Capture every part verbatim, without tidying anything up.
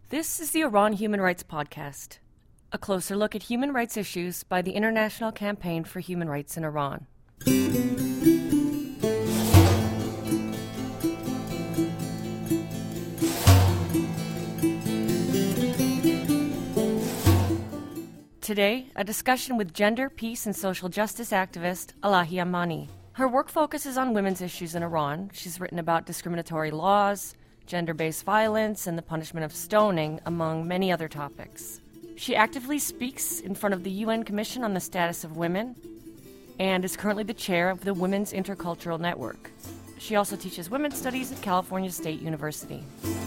This is the Iran Human Rights Podcast, a closer look at human rights issues by the International Campaign for Human Rights in Iran. Today, a discussion with gender, peace, and social justice activist Elahi Amani. Her work focuses on women's issues in Iran. She's written about discriminatory laws, gender-based violence, and the punishment of stoning, among many other topics. She actively speaks in front of the U N Commission on the Status of Women and is currently the chair of the Women's Intercultural Network. She also teaches women's studies at California State University.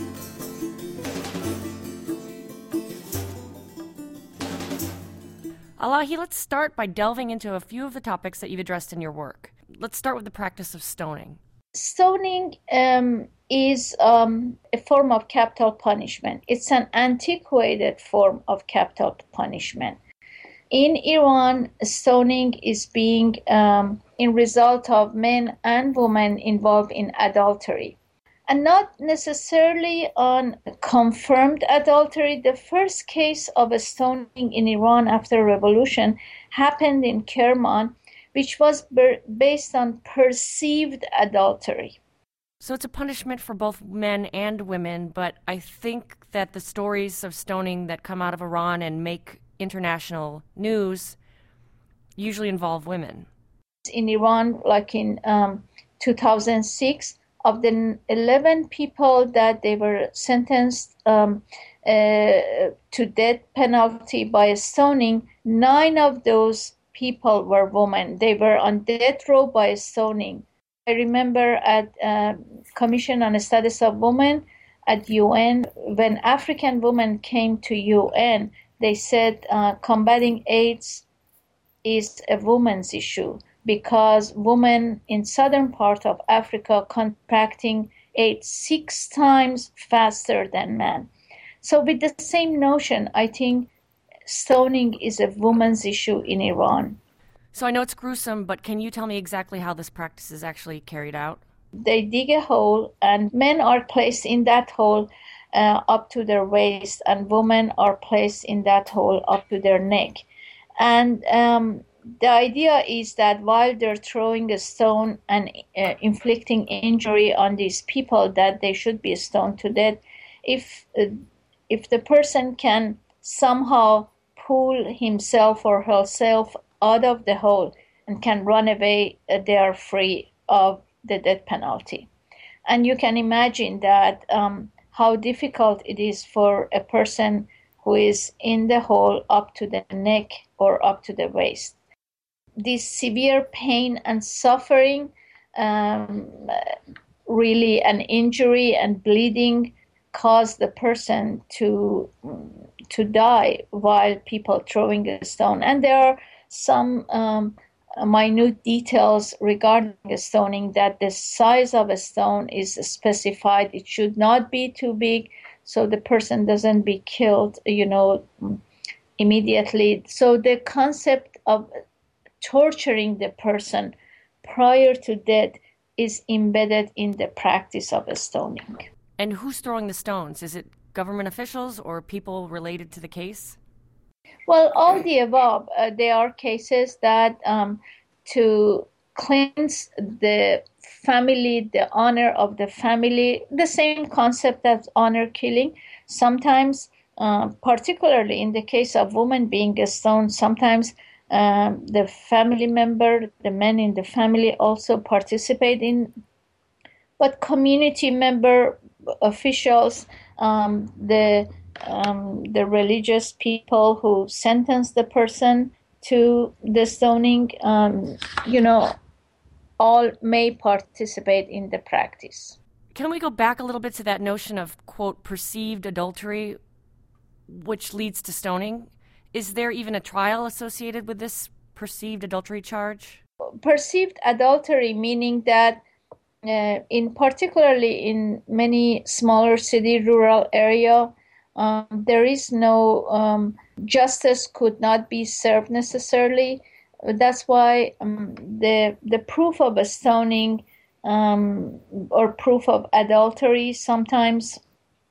Elahi, let's start by delving into a few of the topics that you've addressed in your work. Let's start with the practice of stoning. Stoning um, is um, a form of capital punishment. It's an antiquated form of capital punishment. In Iran, stoning is being um, in result of men and women involved in adultery. And not necessarily on confirmed adultery. The first case of a stoning in Iran after revolution happened in Kerman, which was ber- based on perceived adultery. So it's a punishment for both men and women, but I think that the stories of stoning that come out of Iran and make international news usually involve women. In Iran, like in um, two thousand six, of the eleven people that they were sentenced um, uh, to death penalty by stoning, nine of those people were women. They were on death row by stoning. I remember at uh, Commission on the Status of Women at U N, when African women came to U N, they said uh, combating AIDS is a woman's issue because women in southern part of Africa contracting AIDS six times faster than men. So with the same notion, I think stoning is a woman's issue in Iran. So I know it's gruesome, but can you tell me exactly how this practice is actually carried out? They dig a hole, and men are placed in that hole uh, up to their waist, and women are placed in that hole up to their neck. And um, the idea is that while they're throwing a stone and uh, inflicting injury on these people, that they should be stoned to death. If uh, if the person can somehow pull himself or herself out of the hole and can run away, uh, they are free of the death penalty. And you can imagine that um, how difficult it is for a person who is in the hole up to the neck or up to the waist. This severe pain and suffering, um, really an injury and bleeding, cause the person to to die while people throwing a stone. And there are some um, minute details regarding a stoning, that the size of a stone is specified. It should not be too big so the person doesn't be killed, you know, immediately. So the concept of torturing the person prior to death is embedded in the practice of stoning. And who's throwing the stones? Is it government officials or people related to the case? Well, all the above. Uh, there are cases that um, to cleanse the family, the honor of the family, the same concept as honor killing. Sometimes, uh, particularly in the case of women being stoned, sometimes um, the family member, the men in the family also participate in. But community member, officials, um, the um, the religious people who sentence the person to the stoning, um, you know, all may participate in the practice. Can we go back a little bit to that notion of, quote, perceived adultery, which leads to stoning? Is there even a trial associated with this perceived adultery charge? Perceived adultery, meaning that uh, in particularly in many smaller city, rural area, um, there is no um, justice could not be served necessarily. That's why um, the the proof of a stoning um, or proof of adultery sometimes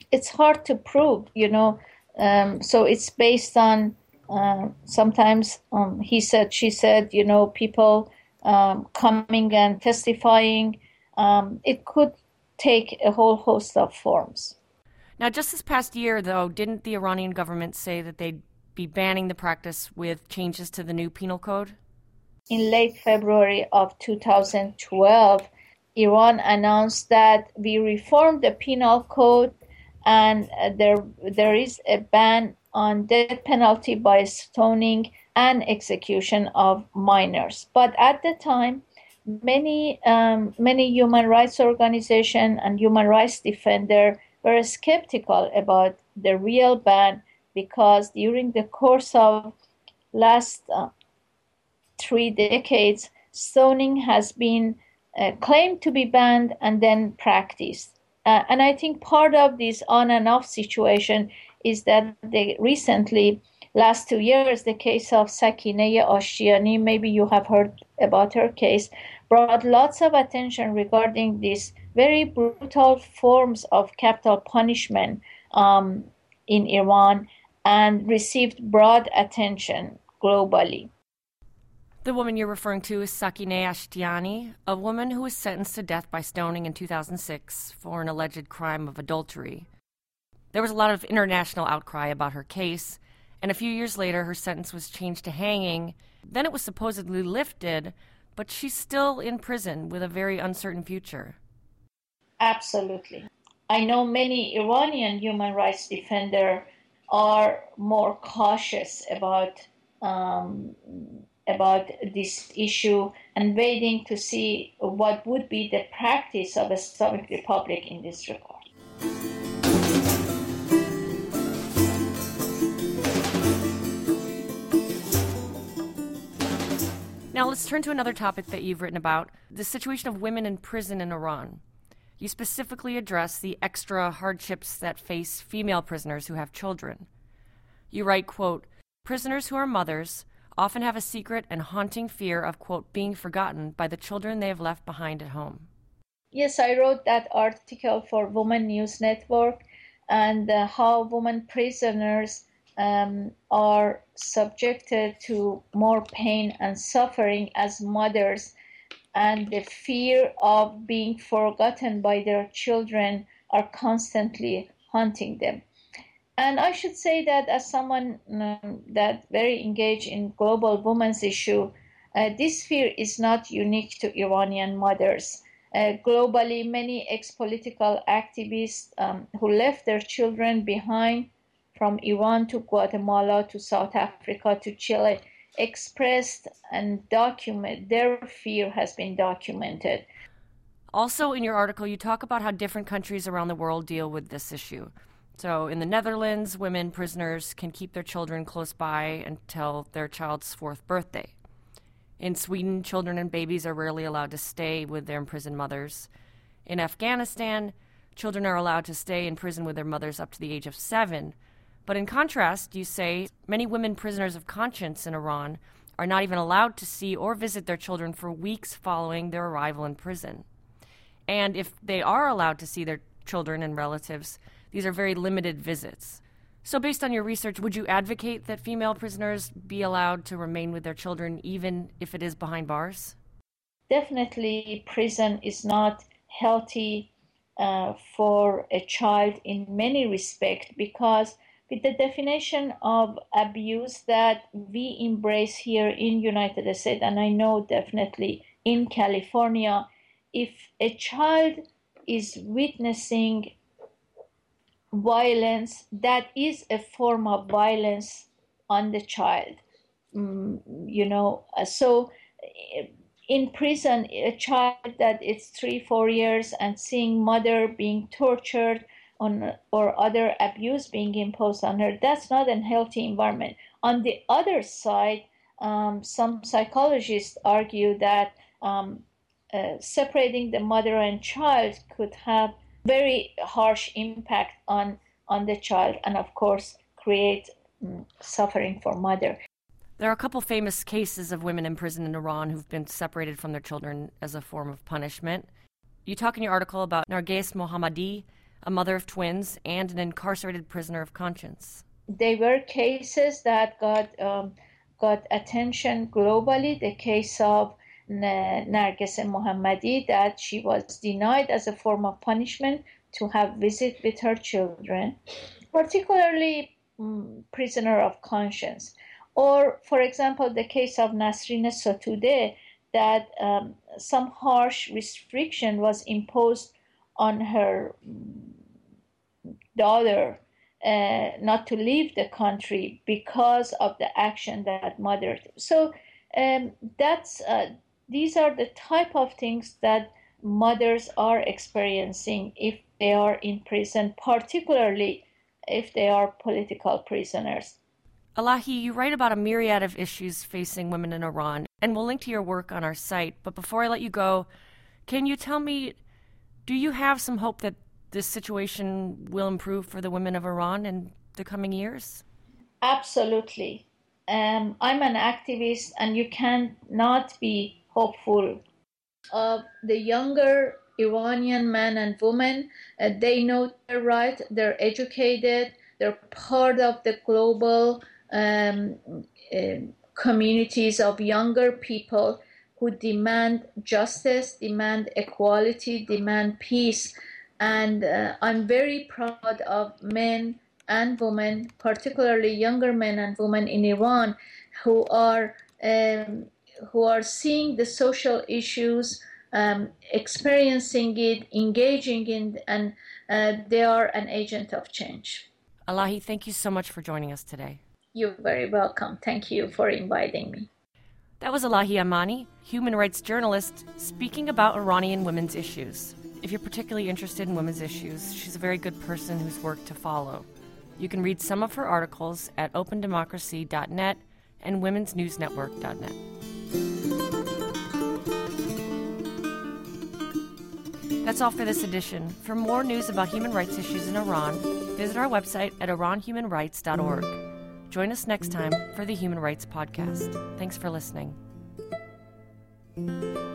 it's hard to prove, you know. Um, so it's based on uh, sometimes um, he said, she said, you know, people um, coming and testifying. Um, it could take a whole host of forms. Now, just this past year, though, didn't the Iranian government say that they'd be banning the practice with changes to the new penal code? In late February of two thousand twelve, Iran announced that we reformed the penal code, and uh, there there is a ban on death penalty by stoning and execution of minors. But at the time, many um, many human rights organizations and human rights defenders were skeptical about the real ban, because during the course of last uh, three decades, stoning has been uh, claimed to be banned and then practiced. Uh, and I think part of this on and off situation is that they recently, last two years, the case of Sakineh Ashtiani, maybe you have heard about her case, brought lots of attention regarding these very brutal forms of capital punishment um, in Iran, and received broad attention globally. The woman you're referring to is Sakineh Ashtiani, a woman who was sentenced to death by stoning in two thousand six for an alleged crime of adultery. There was a lot of international outcry about her case, and a few years later her sentence was changed to hanging. Then it was supposedly lifted, but she's still in prison with a very uncertain future. Absolutely. I know many Iranian human rights defenders are more cautious about um, about this issue and waiting to see what would be the practice of Islamic Republic in this regard. Now let's turn to another topic that you've written about, the situation of women in prison in Iran. You specifically address the extra hardships that face female prisoners who have children. You write, quote, "Prisoners who are mothers often have a secret and haunting fear of, quote, being forgotten by the children they have left behind at home." Yes, I wrote that article for Women News Network, and uh, how women prisoners um, are subjected to more pain and suffering as mothers, and the fear of being forgotten by their children are constantly haunting them. And I should say that as someone um, that very engaged in global women's issue, uh, this fear is not unique to Iranian mothers. Uh, globally, many ex-political activists um, who left their children behind from Iran to Guatemala to South Africa to Chile expressed and document their fear has been documented. Also, in your article, you talk about how different countries around the world deal with this issue. So in the Netherlands, women prisoners can keep their children close by until their child's fourth birthday. In Sweden, children and babies are rarely allowed to stay with their imprisoned mothers. In Afghanistan, children are allowed to stay in prison with their mothers up to the age of seven. But in contrast, you say, many women prisoners of conscience in Iran are not even allowed to see or visit their children for weeks following their arrival in prison. And if they are allowed to see their children and relatives, these are very limited visits. So based on your research, would you advocate that female prisoners be allowed to remain with their children even if it is behind bars? Definitely, prison is not healthy uh, for a child in many respects, because with the definition of abuse that we embrace here in United States, and I know definitely in California, if a child is witnessing violence, that is a form of violence on the child. Mm, you know, so in prison, a child that is three, four years and seeing mother being tortured on or other abuse being imposed on her, that's not a healthy environment. On the other side, um, some psychologists argue that um, uh, separating the mother and child could have very harsh impact on, on the child, and of course create um, suffering for mother. There are a couple famous cases of women in prison in Iran who've been separated from their children as a form of punishment. You talk in your article about Narges Mohammadi, a mother of twins, and an incarcerated prisoner of conscience. They were cases that got um, got attention globally. The case of N- Narges Mohammadi, that she was denied as a form of punishment to have visit with her children, particularly um, prisoner of conscience. Or, for example, the case of Nasrin Sotoudeh, that um, some harsh restriction was imposed on her daughter uh, not to leave the country because of the action that mother. So um, that's uh, these are the type of things that mothers are experiencing if they are in prison, particularly if they are political prisoners. Elahi, you write about a myriad of issues facing women in Iran, and we'll link to your work on our site. But before I let you go, can you tell me, do you have some hope that this situation will improve for the women of Iran in the coming years? Absolutely. Um, I'm an activist, and you cannot be hopeful. Of the younger Iranian men and women, uh, they know their right, they're educated, they're part of the global um, uh, communities of younger people who demand justice, demand equality, demand peace. And uh, I'm very proud of men and women, particularly younger men and women in Iran, who are um, who are seeing the social issues, um, experiencing it, engaging in, and uh, they are an agent of change. Elahi, thank you so much for joining us today. You're very welcome. Thank you for inviting me. That was Elahi Amani, human rights journalist, speaking about Iranian women's issues. If you're particularly interested in women's issues, she's a very good person whose work to follow. You can read some of her articles at open democracy dot net and womens news network dot net. That's all for this edition. For more news about human rights issues in Iran, visit our website at iran human rights dot org. Join us next time for the Human Rights Podcast. Thanks for listening.